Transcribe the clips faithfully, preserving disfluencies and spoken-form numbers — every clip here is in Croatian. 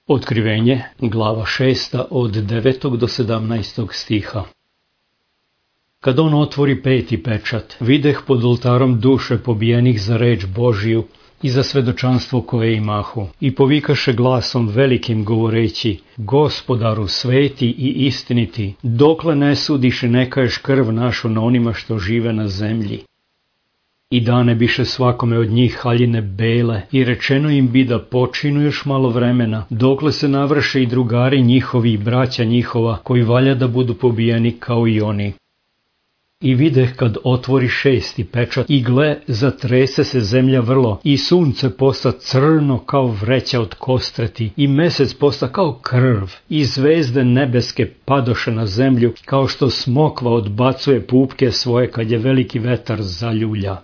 Otkrivenje, glava šesta, od devetog do sedamnaestog stiha. Kad on otvori peti pečat, videh pod oltarom duše pobijenih za reč Božiju i za svedočanstvo koje imahu, i povikaše glasom velikim govoreći: Gospodaru sveti i istiniti, dokle ne sudiš i ne kaješ krv našu na onima što žive na zemlji. I dane biše svakome od njih haljine bele, i rečeno im bi da počinu još malo vremena, dokle se navrše i drugari njihovi i braća njihova, koji valja da budu pobijeni kao i oni. I videh kad otvori šesti pečat, i gle, zatrese se zemlja vrlo, i sunce posta crno kao vreća od kostreti, i mesec posta kao krv, i zvezde nebeske padoše na zemlju, kao što smokva odbacuje pupke svoje kad je veliki vetar zaljulja.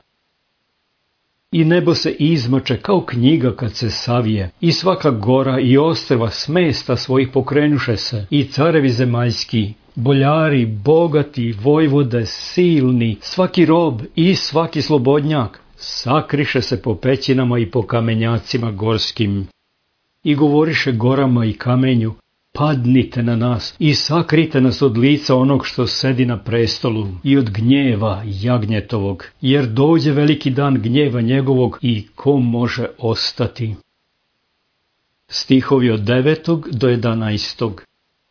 I nebo se izmače kao knjiga kad se savije, i svaka gora i ostrva s mesta svojih pokrenuše se, i carevi zemaljski, boljari, bogati, vojvode, silni, svaki rob i svaki slobodnjak, sakriše se po pećinama i po kamenjacima gorskim. I govoriše gorama i kamenju: padnite na nas i sakrite nas od lica onog što sedi na prestolu i od gnjeva jagnjetovog, jer dođe veliki dan gnjeva njegovog i ko može ostati. Stihovi od devetog do jedanaestog.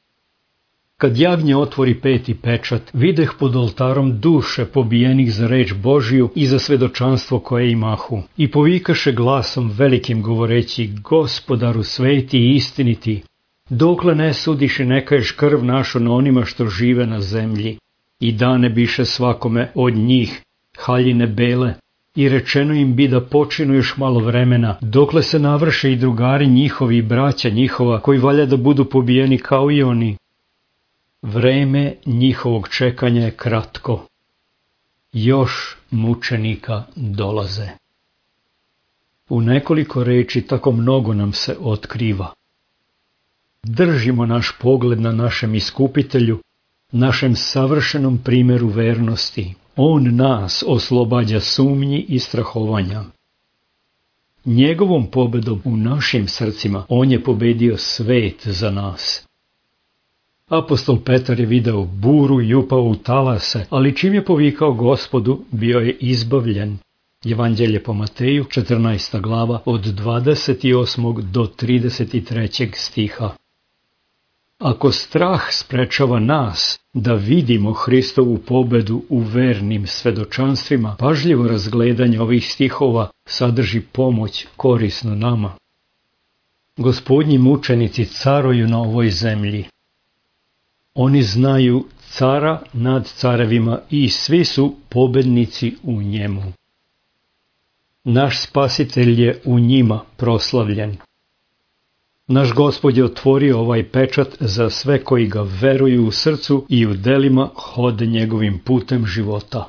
Kad jagnje otvori peti pečat, videh pod oltarom duše pobijenih za reč Božiju i za svedočanstvo koje imahu, i povikaše glasom velikim govoreći: Gospodaru sveti i istiniti, dokle ne sudiš i ne kaješ krv našu na onima što žive na zemlji. I dane biše svakome od njih haljine bele, i rečeno im bi da počinu još malo vremena, dokle se navrše i drugari njihovi i braća njihova, koji valja da budu pobijeni kao i oni. Vreme njihovog čekanja je kratko. Još mučenika dolaze. U nekoliko reči tako mnogo nam se otkriva. Držimo naš pogled na našem iskupitelju, našem savršenom primjeru vernosti. On nas oslobađa sumnji i strahovanja. Njegovom pobedom u našim srcima on je pobedio svet za nas. Apostol Petar je video buru i upao u talase, ali čim je povikao Gospodu, bio je izbavljen. Evanđelje po Mateju, četrnaesta glava, od dvadeset osmog do trideset trećeg stiha. Ako strah sprečava nas da vidimo Hristovu pobedu u vernim svedočanstvima, pažljivo razgledanje ovih stihova sadrži pomoć korisnu nama. Gospodnji mučenici caruju na ovoj zemlji. Oni znaju cara nad carevima i svi su pobednici u njemu. Naš spasitelj je u njima proslavljen. Naš Gospod je otvorio ovaj pečat za sve koji ga veruju u srcu i u delima hode njegovim putem života.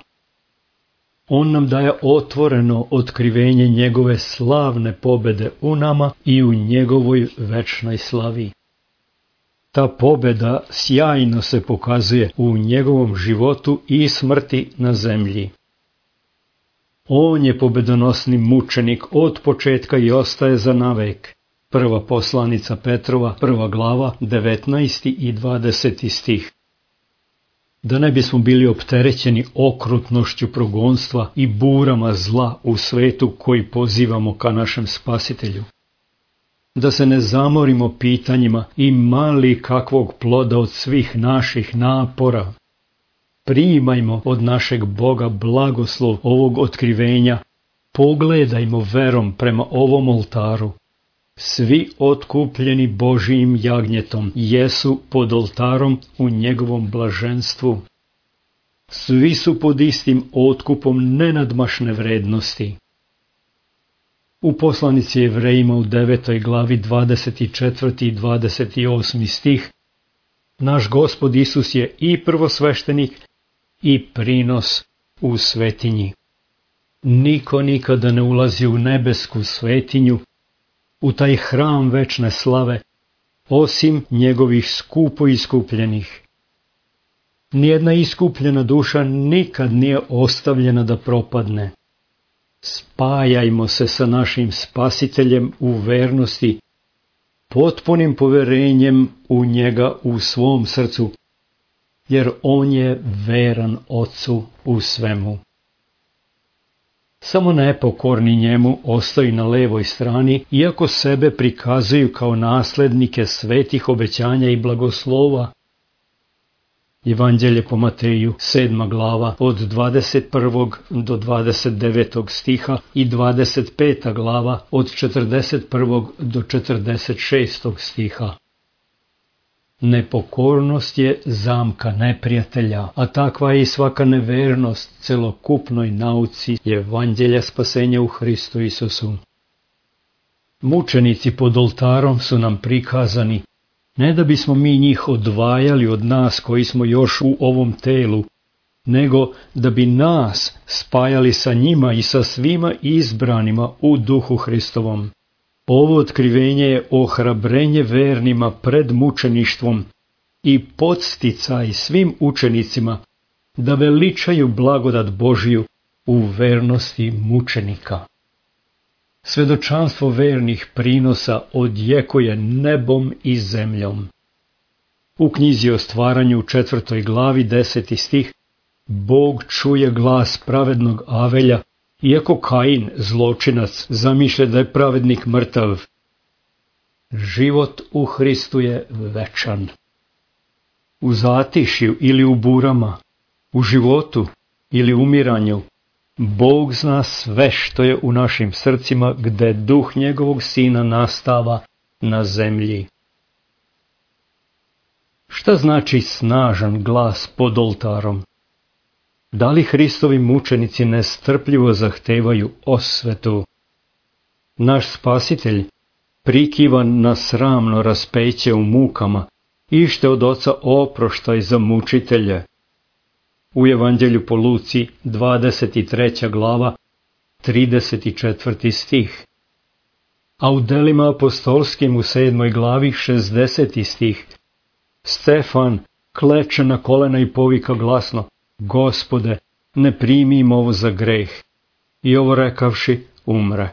On nam daje otvoreno otkrivenje njegove slavne pobede u nama i u njegovoj večnoj slavi. Ta pobeda sjajno se pokazuje u njegovom životu i smrti na zemlji. On je pobedonosni mučenik od početka i ostaje za navek. Prva poslanica Petrova, prva glava, devetnaesti i dvadeseti stih. Da ne bismo bili opterećeni okrutnošću progonstva i burama zla u svetu koji pozivamo ka našem spasitelju. Da se ne zamorimo pitanjima ima li kakvog ploda od svih naših napora. Primajmo od našeg Boga blagoslov ovog otkrivenja, pogledajmo verom prema ovom oltaru. Svi otkupljeni Božijim jagnjetom jesu pod oltarom u njegovom blaženstvu. Svi su pod istim otkupom nenadmašne vrednosti. U poslanici Jevrejima u devetoj glavi dvadeset četvrti i dvadeset osmi stih naš Gospod Isus je i prvosveštenik i prinos u svetinji. Niko nikada ne ulazi u nebesku svetinju, u taj hram večne slave, osim njegovih skupo iskupljenih. Nijedna iskupljena duša nikad nije ostavljena da propadne. Spajajmo se sa našim spasiteljem u vernosti potpunim poverenjem u njega u svom srcu, jer on je veran Ocu u svemu. Samo nepokorni njemu ostaju na levoj strani, iako sebe prikazuju kao naslednike svetih obećanja i blagoslova. Evanđelje po Mateju, sedma glava, od dvadeset prvog do dvadeset devetog stiha i dvadeset peta glava, od četrdeset prvog do četrdeset šestog stiha. Nepokornost je zamka neprijatelja, a takva je i svaka nevernost celokupnoj nauci Evanđelja spasenja u Hristu Isusu. Mučenici pod oltarom su nam prikazani, ne da bismo mi njih odvajali od nas koji smo još u ovom telu, nego da bi nas spajali sa njima i sa svima izbranima u duhu Hristovom. Ovo otkrivenje je ohrabrenje vernima pred mučeništvom i podsticaj svim učenicima da veličaju blagodat Božiju u vernosti mučenika. Svedočanstvo vernih prinosa odjekuje nebom i zemljom. U knjizi o stvaranju u četvrtoj glavi deseti stih Bog čuje glas pravednog Avelja, iako Kain, zločinac, zamišlja da je pravednik mrtav. Život u Hristu je večan. U zatišju ili u burama, u životu ili umiranju, Bog zna sve što je u našim srcima gde duh njegovog sina nastava na zemlji. Šta znači snažan glas pod oltarom? Da li Hristovi mučenici nestrpljivo zahtevaju osvetu? Naš Spasitelj, prikivan na sramno raspeće u mukama, ište od Oca oproštaj za mučitelje. U Evanđelju po Luci, dvadeset treća glava, trideset četvrti stih. A u delima apostolskim u sedmoj glavi, šezdeseti stih. Stefan kleče na kolena i povika glasno: Gospode, ne primi im ovo za greh. I ovo rekavši, umre.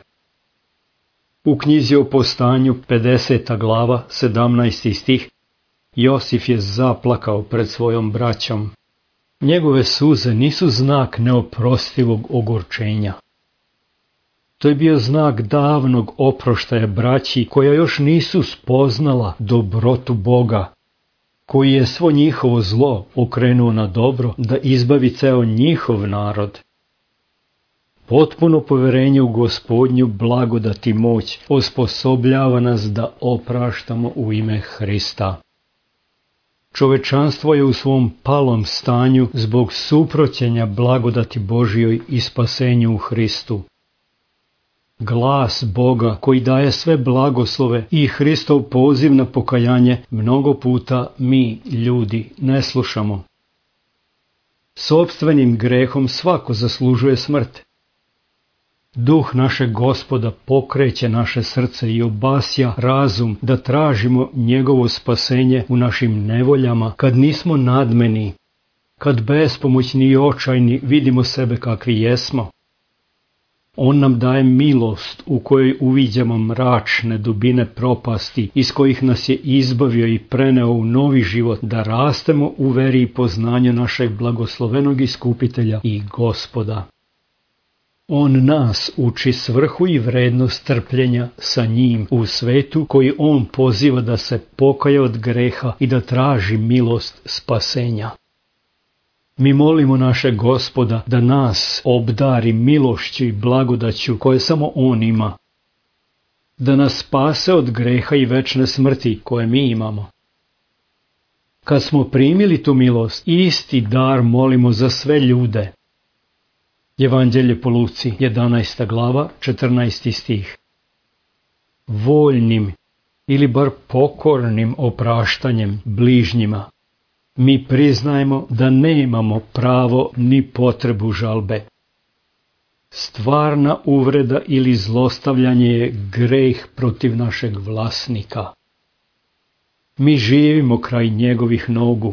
U knjizi o postanju, pedeseta glava, sedamnaesti stih, Josif je zaplakao pred svojom braćom. Njegove suze nisu znak neoprostivog ogorčenja. To je bio znak davnog oproštaja braći koja još nisu spoznala dobrotu Boga, koji je svo njihovo zlo okrenuo na dobro da izbavi ceo njihov narod. Potpuno poverenje u Gospodnju blagodat i moć osposobljava nas da opraštamo u ime Hrista. Čovečanstvo je u svom palom stanju zbog suproćenja blagodati Božjoj i spasenju u Hristu. Glas Boga koji daje sve blagoslove i Hristov poziv na pokajanje mnogo puta mi, ljudi, ne slušamo. Sopstvenim grehom svako zaslužuje smrt. Duh našeg Gospoda pokreće naše srce i obasja razum da tražimo njegovo spasenje u našim nevoljama kad nismo nadmeni, kad bespomoćni i očajni vidimo sebe kakvi jesmo. On nam daje milost u kojoj uviđamo mračne dubine propasti iz kojih nas je izbavio i preneo u novi život da rastemo u veri i poznanju našeg blagoslovenog iskupitelja i Gospoda. On nas uči svrhu i vrednost trpljenja sa njim u svetu koji on poziva da se pokaje od greha i da traži milost spasenja. Mi molimo naše Gospoda da nas obdari milošću i blagodaću koje samo on ima, da nas spase od greha i večne smrti koje mi imamo. Kad smo primili tu milost, isti dar molimo za sve ljude. Evanđelje po Luci, jedanaesta glava, četrnaesti stih. Voljnim ili bar pokornim opraštanjem bližnjima mi priznajemo da nemamo pravo ni potrebu žalbe. Stvarna uvreda ili zlostavljanje je greh protiv našeg vlasnika. Mi živimo kraj njegovih nogu.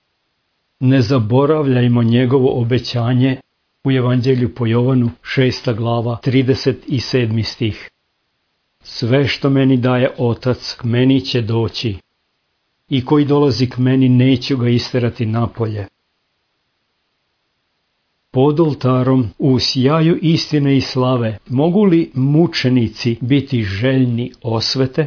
Ne zaboravljajmo njegovo obećanje u Evanđelju po Jovanu, šesta glava, trideset sedmi stih. Sve što meni daje Otac, k meni će doći, i koji dolazi k meni neću ga isterati napolje. Pod oltarom, u sjaju istine i slave, mogu li mučenici biti željni osvete?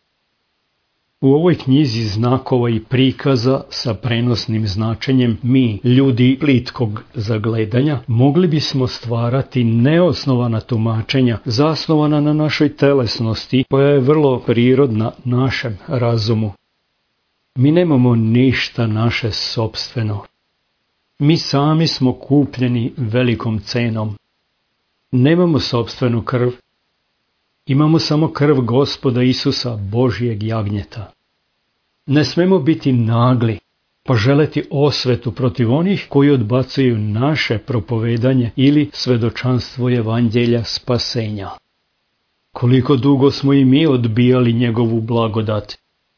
U ovoj knjizi znakova i prikaza sa prenosnim značenjem mi, ljudi plitkog zagledanja, mogli bismo stvarati neosnovana tumačenja zasnovana na našoj telesnosti, koja je vrlo prirodna našem razumu. Mi nemamo ništa naše sopstveno. Mi sami smo kupljeni velikom cenom. Nemamo sopstvenu krv. Imamo samo krv Gospoda Isusa, Božijeg jagnjeta. Ne smemo biti nagli, pa želeti osvetu protiv onih koji odbacuju naše propovedanje ili svedočanstvo evanđelja spasenja. Koliko dugo smo i mi odbijali njegovu blagodat.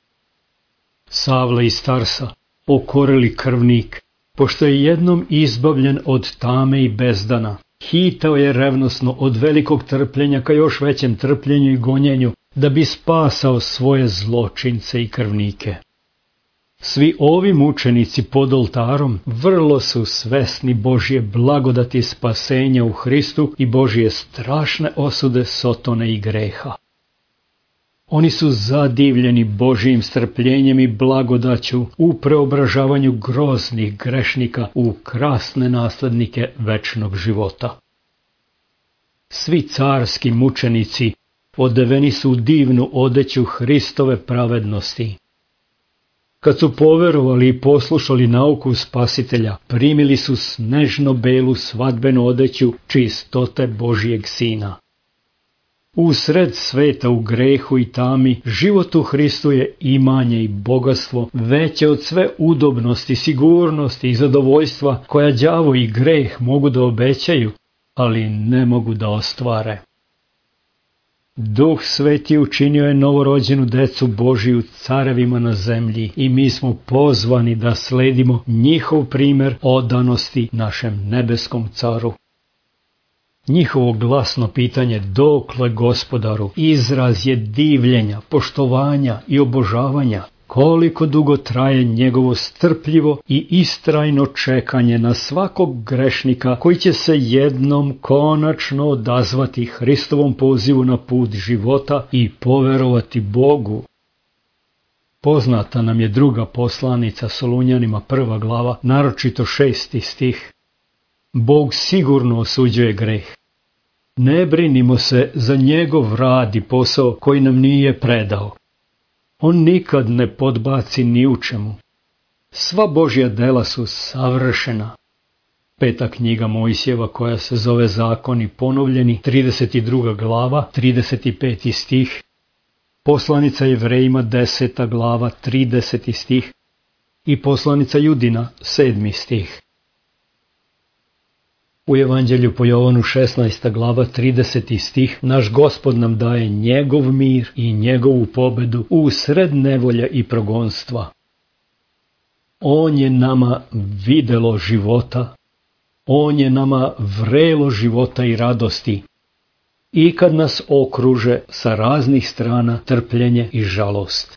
Savla iz Tarsa, okoreli krvnik, pošto je jednom izbavljen od tame i bezdana, hitao je revnosno od velikog trpljenja ka još većem trpljenju i gonjenju, da bi spasao svoje zločince i krvnike. Svi ovi mučenici pod oltarom vrlo su svesni Božje blagodati spasenja u Hristu i Božje strašne osude sotone i greha. Oni su zadivljeni Božjim strpljenjem i blagodaću u preobražavanju groznih grešnika u krasne naslednike večnog života. Svi carski mučenici odeveni su u divnu odeću Hristove pravednosti. Kad su poverovali i poslušali nauku Spasitelja, primili su snežno belu svadbenu odeću čistote Božijeg Sina. U sred sveta u grehu i tami, život u Hristu je imanje i bogatstvo veće od sve udobnosti, sigurnosti i zadovoljstva koja đavo i greh mogu da obećaju, ali ne mogu da ostvare. Duh Sveti učinio je novorođenu decu Božiju carevima na zemlji i mi smo pozvani da sledimo njihov primer odanosti našem nebeskom caru. Njihovo glasno pitanje dokle Gospodaru izraz je divljenja, poštovanja i obožavanja, koliko dugo traje njegovo strpljivo i istrajno čekanje na svakog grešnika koji će se jednom konačno odazvati Hristovom pozivu na put života i poverovati Bogu. Poznata nam je druga poslanica Solunjanima prva glava, naročito šesti stih. Bog sigurno osuđuje greh. Ne brinimo se za njegov rad i posao koji nam nije predao. On nikad ne podbaci ni u čemu. Sva Božja dela su savršena. Peta knjiga Mojsijeva, koja se zove Zakoni ponovljeni, trideset druga glava, trideset peti stih. Poslanica Jevrejima, deseta glava, trideseti stih. I poslanica Judina, sedmi stih. U Evanđelju po Jovanu, šesnaesta glava, trideseti stih, naš Gospod nam daje njegov mir i njegovu pobedu u sred nevolja i progonstva. On je nama videlo života, on je nama vrelo života i radosti, i kad nas okruže sa raznih strana trpljenje i žalost.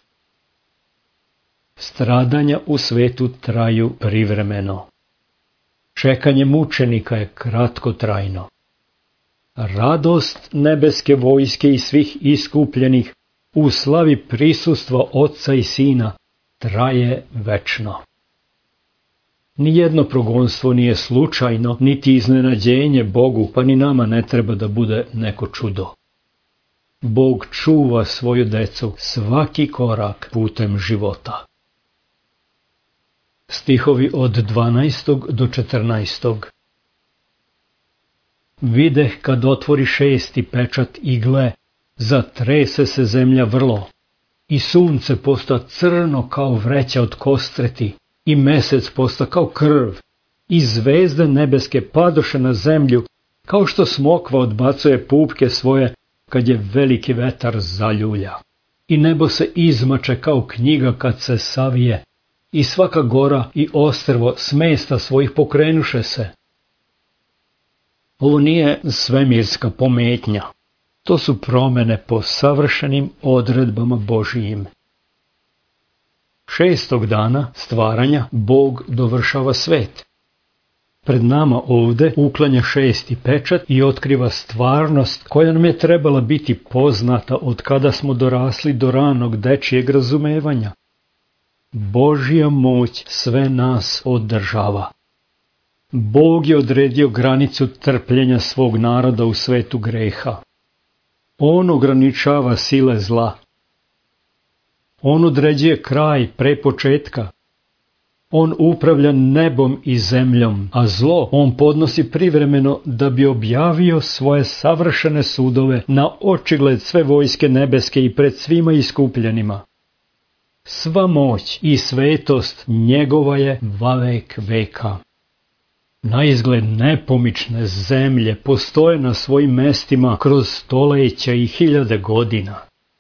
Stradanja u svetu traju privremeno. Čekanje mučenika je kratkotrajno. Radost nebeske vojske i svih iskupljenih u slavi prisustva Oca i Sina traje večno. Nijedno progonstvo nije slučajno, niti iznenađenje Bogu, pa ni nama ne treba da bude neko čudo. Bog čuva svoju decu svaki korak putem života. Stihovi od dvanaestog do četrnaestog. Videh kad otvori šesti pečat i gle, zatrese se zemlja vrlo, i sunce posta crno kao vreća od kostreti, i mesec posta kao krv, i zvezde nebeske padoše na zemlju, kao što smokva odbacuje pupke svoje kad je veliki vetar zaljulja. I nebo se izmače kao knjiga kad se savije, i svaka gora i ostrvo s mesta svojih pokrenuše se. Ovo nije svemirska pometnja. To su promjene po savršenim odredbama Božijim. Šestog dana stvaranja Bog dovršava svet. Pred nama ovde uklanja šesti pečat i otkriva stvarnost koja nam je trebala biti poznata od kada smo dorasli do ranog dečijeg razumevanja. Božja moć sve nas održava. Bog je odredio granicu trpljenja svog naroda u svetu greha. On ograničava sile zla. On određuje kraj pre početka. On upravlja nebom i zemljom, a zlo on podnosi privremeno da bi objavio svoje savršene sudove na očigled sve vojske nebeske i pred svima iskupljenima. Sva moć i svetost njegova je vavek veka. Naizgled nepomične zemlje postoje na svojim mestima kroz stoleća i hiljade godina.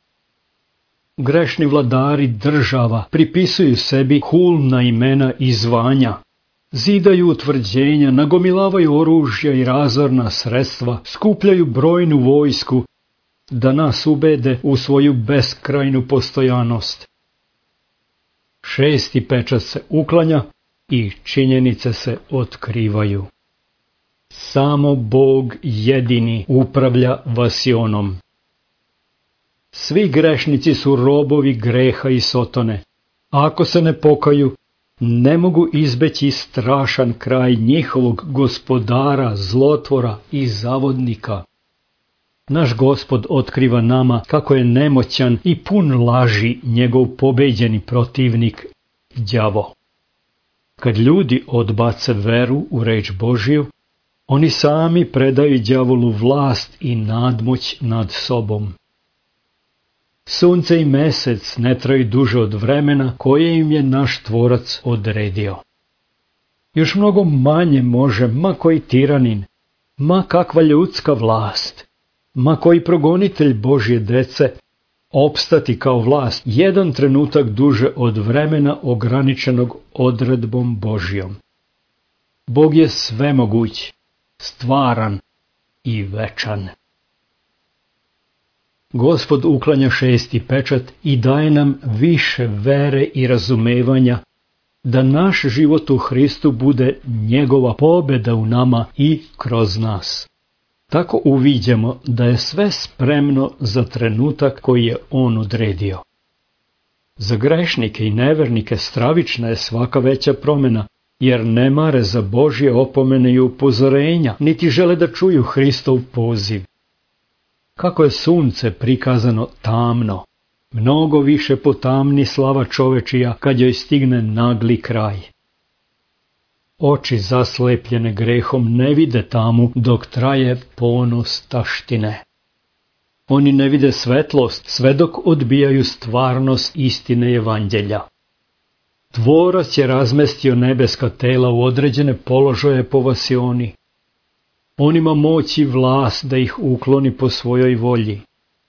Grešni vladari država pripisuju sebi hulna imena i zvanja, zidaju utvrđenja, nagomilavaju oružja i razorna sredstva, skupljaju brojnu vojsku, da nas ubede u svoju beskrajnu postojanost. Šesti pečat se uklanja i činjenice se otkrivaju. Samo Bog jedini upravlja Vasionom. Svi grešnici su robovi greha i sotone. Ako se ne pokaju, ne mogu izbeći strašan kraj njihovog gospodara, zlotvora i zavodnika. Naš Gospod otkriva nama kako je nemoćan i pun laži njegov pobeđeni protivnik, đavo. Kad ljudi odbace veru u reč Božiju, oni sami predaju đavolu vlast i nadmoć nad sobom. Sunce i mesec ne traju duže od vremena koje im je naš Tvorac odredio. Još mnogo manje može ma koji tiranin, ma kakva ljudska vlast, ma koji progonitelj Božje dece opstati kao vlast jedan trenutak duže od vremena ograničenog odredbom Božjom. Bog je svemoguć, stvaran i večan. Gospod uklanja šesti pečat i daje nam više vere i razumevanja da naš život u Hristu bude njegova pobjeda u nama i kroz nas. Tako uviđamo da je sve spremno za trenutak koji je on odredio. Za grešnike i nevernike stravična je svaka veća promjena, jer ne mare za Božje opomene i upozorenja, niti žele da čuju Hristov poziv. Kako je sunce prikazano tamno, mnogo više potamni slava čovečija kad joj stigne nagli kraj. Oči zaslepljene grehom ne vide tamu dok traje ponos taštine. Oni ne vide svetlost sve dok odbijaju stvarnost istine evanđelja. Tvorac je razmestio nebeska tela u određene položaje po Vasioni. On ima moć i vlast da ih ukloni po svojoj volji.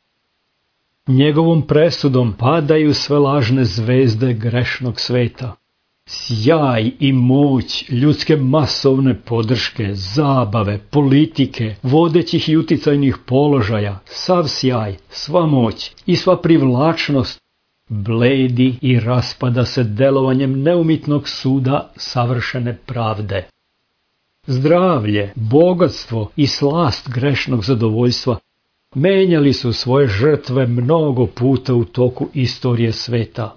Njegovom presudom padaju sve lažne zvezde grešnog sveta. Sjaj i moć ljudske masovne podrške, zabave, politike, vodećih i uticajnih položaja, sav sjaj, sva moć i sva privlačnost bledi i raspada se delovanjem neumitnog suda savršene pravde. Zdravlje, bogatstvo i slast grešnog zadovoljstva menjali su svoje žrtve mnogo puta u toku istorije sveta.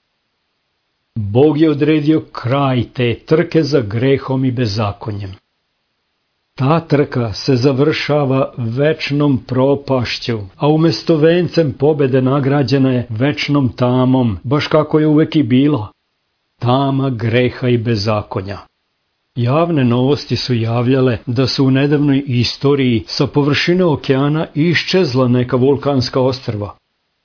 Bog je odredio kraj te trke za grehom i bezakonjem. Ta trka se završava večnom propašću, a umesto vencem pobede nagrađena je večnom tamom, baš kako je uvek i bilo. Tama greha i bezakonja. Javne novosti su javljale da su u nedavnoj istoriji sa površine okeana iščezla neka vulkanska ostrva.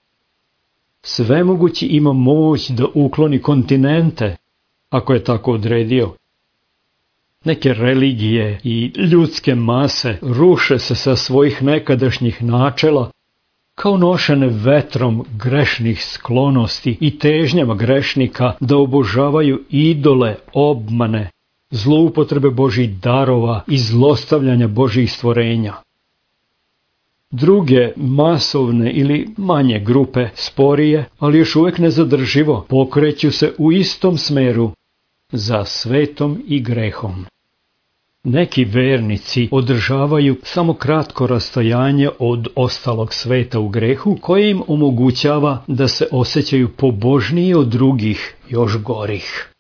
Svemogući ima moć da ukloni kontinente, ako je tako odredio. Neke religije i ljudske mase ruše se sa svojih nekadašnjih načela, kao nošene vetrom grešnih sklonosti i težnjama grešnika da obožavaju idole, obmane, zloupotrebe Božjih darova i zlostavljanja Božjih stvorenja. Druge masovne ili manje grupe sporije, ali još uvijek nezadrživo, pokreću se u istom smeru, za svetom i grehom. Neki vernici održavaju samo kratko rastojanje od ostalog sveta u grehu, koje im omogućava da se osjećaju pobožniji od drugih, još gorih.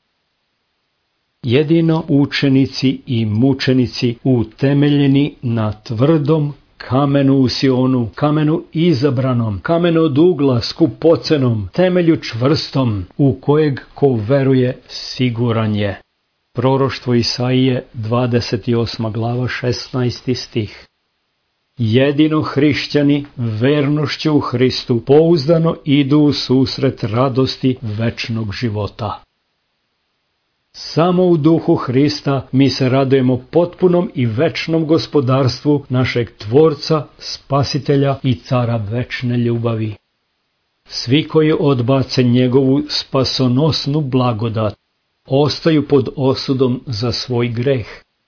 Jedino učenici i mučenici utemeljeni na tvrdom kamenu u Sionu, kamenu izabranom, kamenu od ugla, skupocenom, temelju čvrstom, u kojeg ko veruje siguran je. Proroštvo Isaije, dvadeset osma glava, šesnaesti stih. Jedino hrišćani vernošću u Hristu pouzdano idu u susret radosti večnog života. Samo u duhu Hrista mi se radujemo potpunom i večnom gospodarstvu našeg Tvorca, Spasitelja i Cara večne ljubavi. Svi koji odbace njegovu spasonosnu blagodat ostaju pod osudom za svoj greh.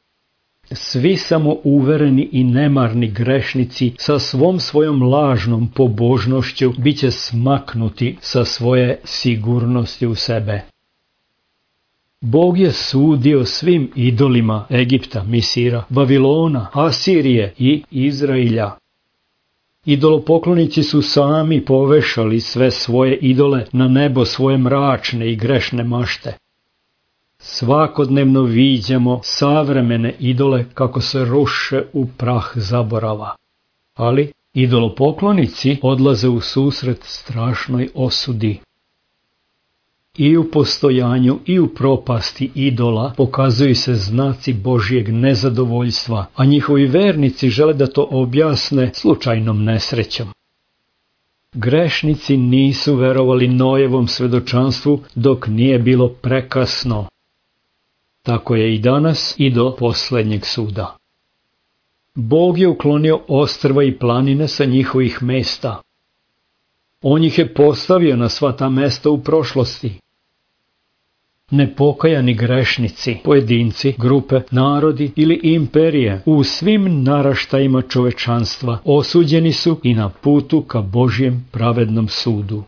Svi samouvereni i nemarni grešnici sa svom svojom lažnom pobožnošću bit će smaknuti sa svoje sigurnosti u sebe. Bog je sudio svim idolima Egipta, Misira, Vavilona, Asirije i Izrailja. Idolopoklonici su sami povešali sve svoje idole na nebo, svoje mračne i grešne mašte. Svakodnevno viđamo savremene idole kako se ruše u prah zaborava. Ali idolopoklonici odlaze u susret strašnoj osudi. I u postojanju i u propasti idola pokazuju se znaci Božjeg nezadovoljstva, a njihovi vernici žele da to objasne slučajnom nesrećom. Grešnici nisu verovali Nojevom svedočanstvu dok nije bilo prekasno. Tako je i danas i do posljednjeg suda. Bog je uklonio ostrva i planine sa njihovih mesta. On ih je postavio na sva ta mesta u prošlosti. Nepokajani grešnici, pojedinci, grupe, narodi ili imperije u svim naraštajima čovečanstva osuđeni su i na putu ka Božjem pravednom sudu.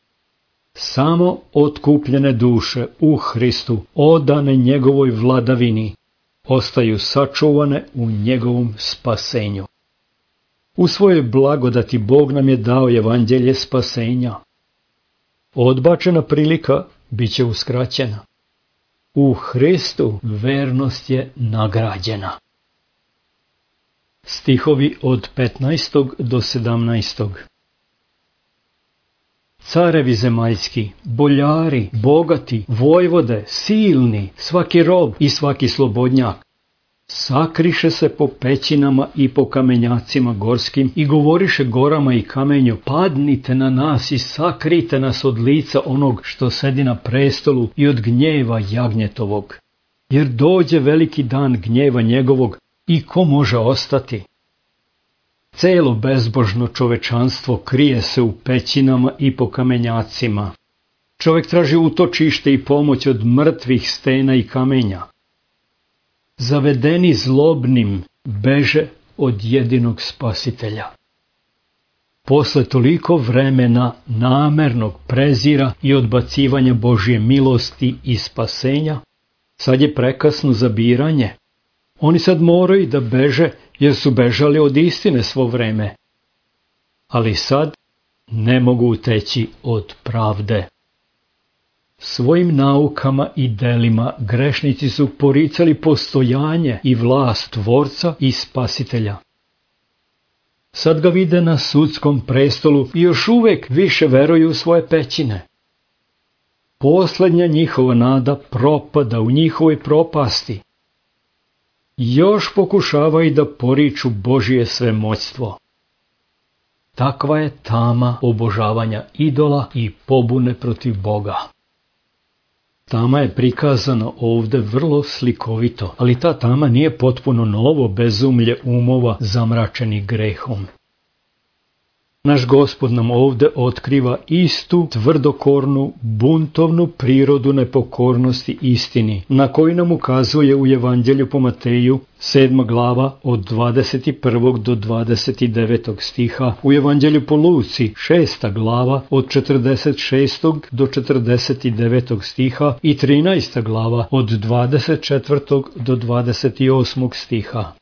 Samo otkupljene duše u Hristu, odane njegovoj vladavini, ostaju sačuvane u njegovom spasenju. U svojoj blagodati Bog nam je dao evanđelje spasenja. Odbačena prilika bit će uskraćena. U Hristu vernost je nagrađena. Stihovi od petnaestog do sedamnaestog. Carevi zemaljski, boljari, bogati, vojvode, silni, svaki rob i svaki slobodnjak, sakriše se po pećinama i po kamenjacima gorskim i govoriše gorama i kamenju: padnite na nas i sakrite nas od lica onog što sedi na prestolu i od gnjeva jagnjetovog. Jer dođe veliki dan gnjeva njegovog i ko može ostati? Celo bezbožno čovečanstvo krije se u pećinama i po kamenjacima. Čovek traži utočište i pomoć od mrtvih stena i kamenja. Zavedeni zlobnim beže od jedinog Spasitelja. Posle toliko vremena namernog prezira i odbacivanja Božje milosti i spasenja, sad je prekasno za biranje. Oni sad moraju da beže jer su bežali od istine svo vreme. Ali sad ne mogu uteći od pravde. Svojim naukama i delima grešnici su poricali postojanje i vlast Tvorca i Spasitelja. Sad ga vide na sudskom prestolu i još uvek više veruju u svoje pećine. Poslednja njihova nada propada u njihovoj propasti. Još pokušavaju da poriču Božje svemoćstvo. Takva je tama obožavanja idola i pobune protiv Boga. Tama je prikazano ovde vrlo slikovito, ali ta tama nije potpuno novo bezumlje umova zamračenih grehom. Naš Gospod nam ovdje otkriva istu tvrdokornu, buntovnu prirodu nepokornosti istini, na koju nam ukazuje u Evanđelju po Mateju, sedma glava od dvadeset prvog do dvadeset devetog stiha, u Evanđelju po Luci, šesta glava od četrdeset šestog do četrdeset devetog stiha i trinaesta glava od dvadeset četvrtog do dvadeset osmog stiha.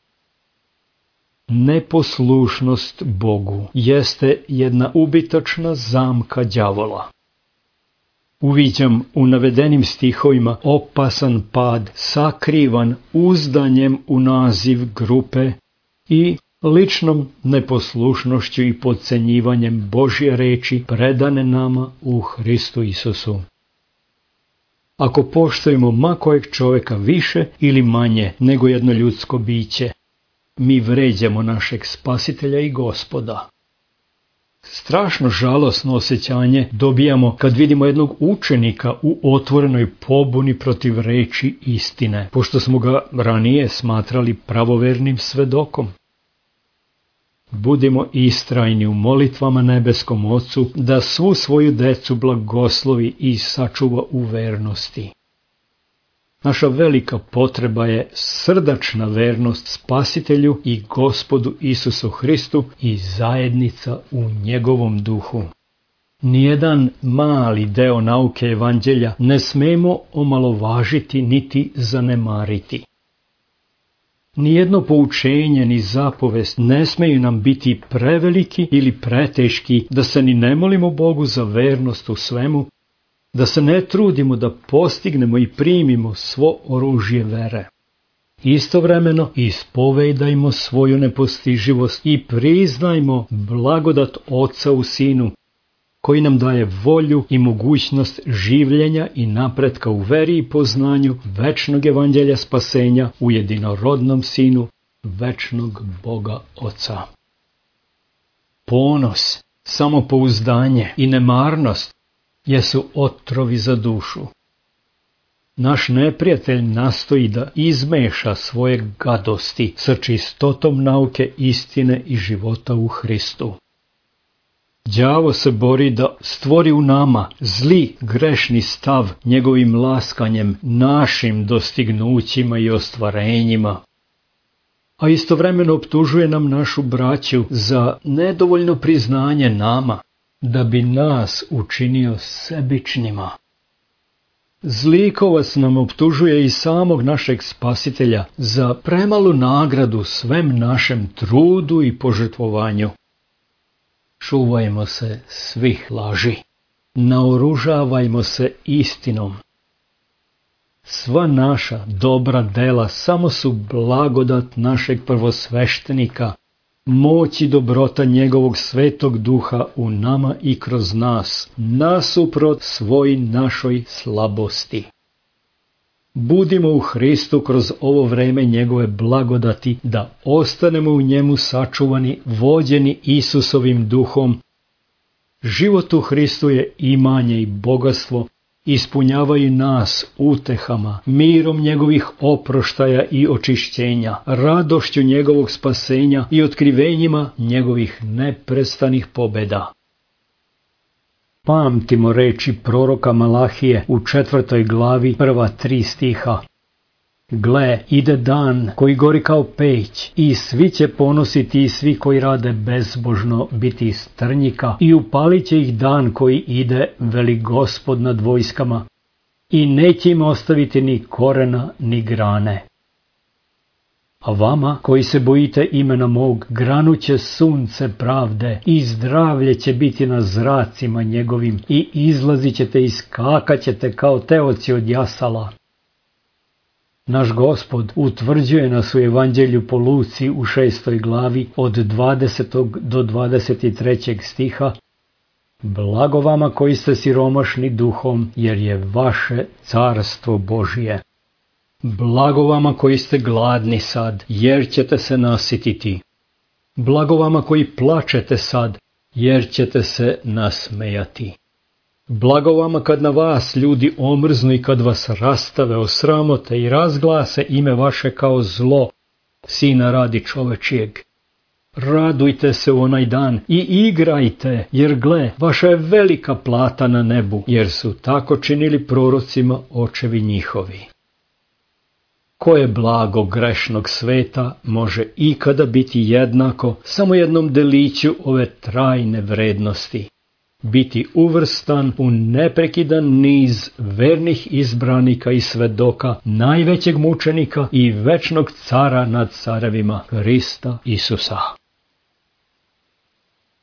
Neposlušnost Bogu jeste jedna ubitačna zamka đavola. Uviđam u navedenim stihovima opasan pad sakrivan uzdanjem u naziv grupe i ličnom neposlušnošću i podcenjivanjem Božje reči predane nama u Hristu Isusu. Ako poštujemo ma kojeg čovjeka više ili manje nego jedno ljudsko biće, mi vređamo našeg Spasitelja i Gospoda. Strašno žalosno osjećanje dobijamo kad vidimo jednog učenika u otvorenoj pobuni protiv reči istine, pošto smo ga ranije smatrali pravovernim svedokom. Budimo istrajni u molitvama nebeskom Ocu da svu svoju decu blagoslovi i sačuva u vernosti. Naša velika potreba je srdačna vernost Spasitelju i Gospodu Isusu Hristu i zajednica u njegovom duhu. Nijedan mali deo nauke Evanđelja ne smemo omalovažiti niti zanemariti. Nijedno poučenje ni zapovest ne smeju nam biti preveliki ili preteški da se ni ne molimo Bogu za vernost u svemu, da se ne trudimo da postignemo i primimo svo oružje vere. Istovremeno ispovedajmo svoju nepostiživost i priznajmo blagodat Oca u Sinu, koji nam daje volju i mogućnost življenja i napretka u veri i poznanju večnog evanđelja spasenja u jedinorodnom Sinu, večnog Boga Oca. Ponos, samopouzdanje i nemarnost jesu otrovi za dušu. Naš neprijatelj nastoji da izmeša svoje gadosti sa čistotom nauke istine i života u Hristu. Đavo se bori da stvori u nama zli, grešni stav njegovim laskanjem, našim dostignućima i ostvarenjima. A istovremeno optužuje nam našu braću za nedovoljno priznanje nama, da bi nas učinio sebičnima. Zlikovac nam optužuje i samog našeg Spasitelja za premalu nagradu svem našem trudu i požrtvovanju. Čuvajmo se svih laži, naoružavajmo se istinom. Sva naša dobra dela samo su blagodat našeg prvosveštenika, moć i dobrota njegovog svetog duha u nama i kroz nas, nasuprot svoj našoj slabosti. Budimo u Hristu kroz ovo vreme njegove blagodati, da ostanemo u njemu sačuvani, vođeni Isusovim duhom. Život u Hristu je imanje i bogatstvo, ispunjavaju nas utehama, mirom njegovih oproštaja i očišćenja, radošću njegovog spasenja i otkrivenjima njegovih neprestanih pobeda. Pamtimo reči proroka Malahije u četvrtoj glavi prva tri stiha. Gle, ide dan koji gori kao peć i svi će ponositi i svi koji rade bezbožno biti strnjika i upalit će ih dan koji ide, veli Gospod nad vojskama, i neće im ostaviti ni korena ni grane. A vama koji se bojite imena mog, granuće sunce pravde i zdravlje će biti na zracima njegovim i izlazit ćete i skakat ćete kao teoci od jasala. Naš Gospod utvrđuje nas u Evanđelju po Luci u šestoj glavi od dvadesetog do dvadeset trećeg stiha. Blago vama koji ste siromašni duhom, jer je vaše carstvo Božje. Blago vama koji ste gladni sad, jer ćete se nasititi. Blago vama koji plačete sad, jer ćete se nasmejati. Blago vama kad na vas ljudi omrznu i kad vas rastave, osramote i razglase ime vaše kao zlo, sina radi čovečijeg. Radujte se u onaj dan i igrajte, jer gle, vaša je velika plata na nebu, jer su tako činili prorocima očevi njihovi. Koje blago grešnog sveta može ikada biti jednako samo jednom deliću ove trajne vrednosti? Biti uvrstan u neprekidan niz vernih izbranika i svedoka najvećeg mučenika i večnog cara nad carevima, Hrista Isusa.